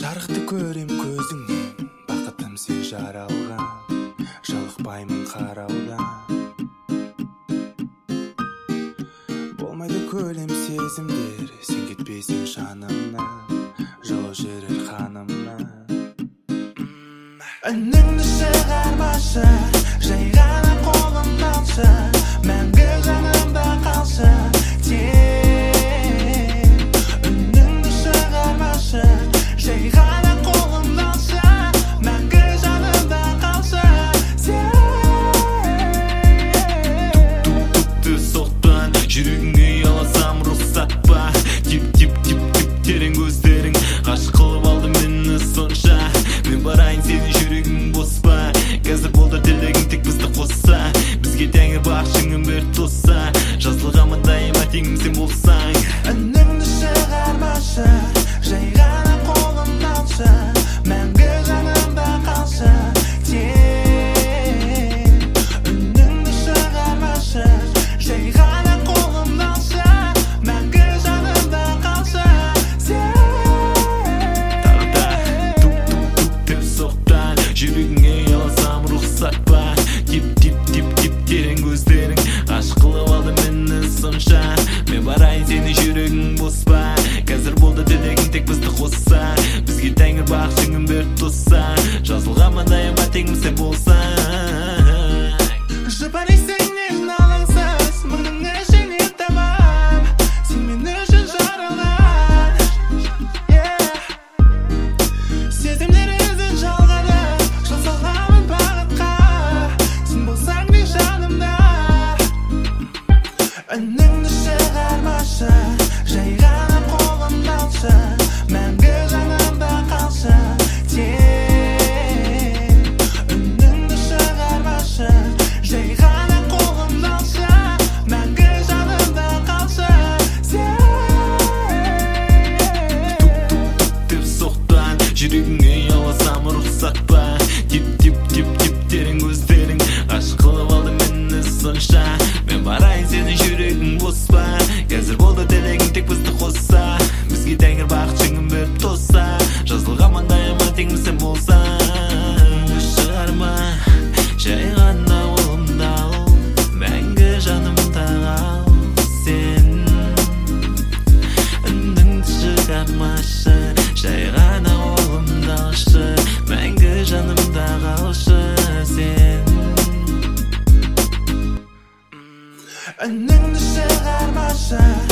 жарықты көрем көзіңнен, бақытым сен жаралған, жалықпаймын қараудан. Болмайды көлем сезімдер, сен кетпесең жанымнан, жылу жүрер қанымнан. Үніңді шығармашы, жай ғана қолымды алшы, мәңгі жанымда қалшы. Үніңді шығармашы, жай ғана қолымды алшы, мәңгі жанымда қалшы. Туп-туп-тупты соқтан, жүрегіңе ұяласам рұқсат па? Тип-тип-тип-тип терең көздерің ғашық қылып алды мені сонша. Мен барайын сенің жүрегің бос па? Қазір болды тілегің тек бізді қосса, бізге тәңір бақшыңын бір тосса, жазылған маңдайыма теңім сен болсаң. Үніңді шығармашы, жай ғана қолымды алшы, мәңгі жанымда қалшы. Үніңді шығармашы, жай ғана қолымды алшы, мәңгі жанымда қалшы. Тағы да туп-туп-туп деп соқтан, жүрегіңе ұяласам рұқсат па? Тип-тип-тип-тип терең көздерің ғашық қылып алды мені сонша. Мен барайын сенің жүрегің бос па? Қазір болды тілегің тек бізді қосса, бізге тәңір бақшыңын бір тосса, жазылған маңдайыма теңім сен болсаң. Жұбанайсың нежін алаңсыз, мұның ішіне табам, сен мен үшін жаралған. Сезімдер ізін жалғады, жол саламын бағытқа, сен болсаң не жанымда. Үніңді шығармашы, жай ғана қолымды алшы, мәңгі жанымда қалшы. Үніңді шығармашы, жай ғана қолымды алшы, мәңгі жанымда қалшы. Туп-туп-туп деп соқтан, жүрегіңе ұяласам рұқсат па? Тип-тип-тип-тип терең көздерің ғашық қылып алды мені сонша. Мен барайын сенің жүрегің бос па? Қазір болды тілегің тек бізді қосса, бізге тәңір бақшыңын бір тосса, жазылған маңдайыма теңім сен болсаң. Шығарма, жай ғана қолымды ал, мәңгі жанымда қал сен. Үніңді шығармашы, жай ғана қолымды алшы, мәңгі жанымда қалшы сен. Үніңді шығармашы,